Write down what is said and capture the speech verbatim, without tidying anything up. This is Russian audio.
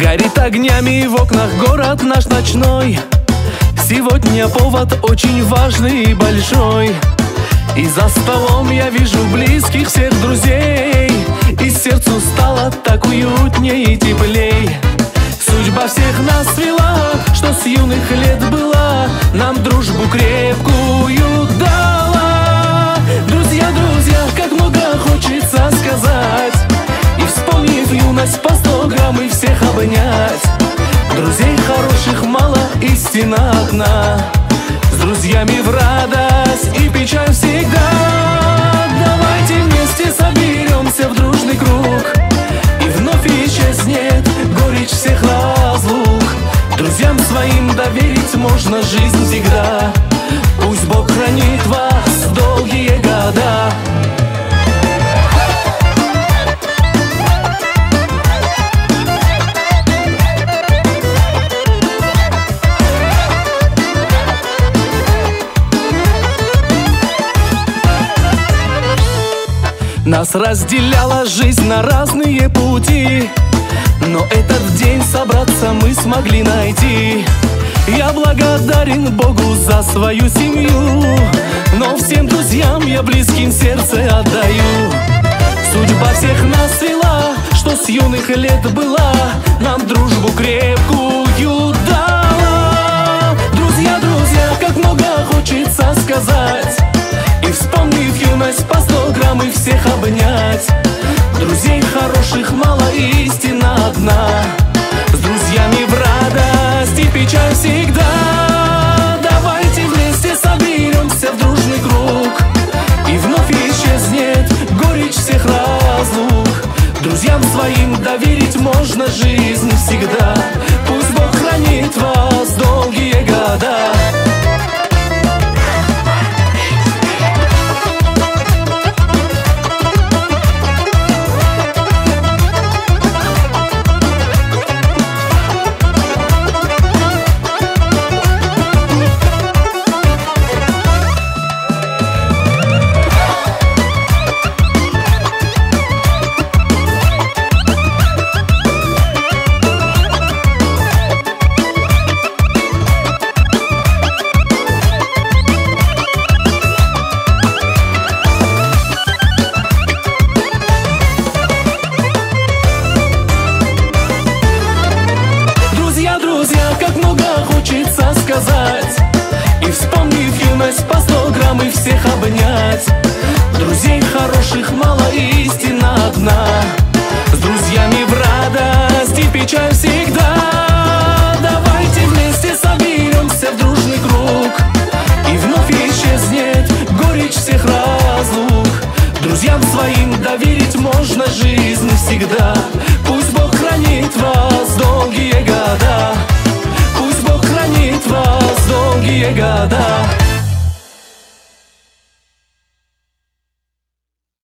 Горит огнями в окнах город наш ночной. Сегодня повод очень важный и большой. И за столом я вижу близких всех друзей, и сердцу стало так уютней и теплей. Судьба всех нас свела, что с юных лет была, нам дружбу крепкую дала. Друзья, друзья, как много хочется сказать, и вспомнив юность по сто грамм и всех обнять. Друзей хороших мало, истина одна. С друзьями в радость и печаль всегда. Давайте вместе соберемся в дружный круг, и вновь исчезнет горечь всех разлук. Друзьям своим доверить можно жизнь всегда. Пусть Бог хранит вас долгие года. Нас разделяла жизнь на разные пути, но этот день собраться мы смогли найти. Я благодарен Богу за свою семью, но всем друзьям я близким сердце отдаю. Судьба всех нас свела, что с юных лет была, нам дружбу крепкую дала. Друзья, друзья, как много хочется сказать, и вспомнив юность по сто грамм и всех обнять. Друзей хороших мало, истина одна. С друзьями в радость и печаль всегда. Давайте вместе соберемся в дружный круг, и вновь исчезнет горечь всех разлук. Друзьям своим доверить можно жизнь всегда. Пусть Бог хранит вас долгие года. Как много хочется сказать, и вспомнив юность по сто грамм и всех обнять. Друзей хороших мало, истина одна. С друзьями в радость и печаль всегда. Давайте вместе соберемся в дружный круг, и вновь исчезнет горечь всех разлук. Друзьям своим доверить можно жизнь всегда. Пусть Бог хранит вас долгие года. Пусть Бог хранит вас долгие года.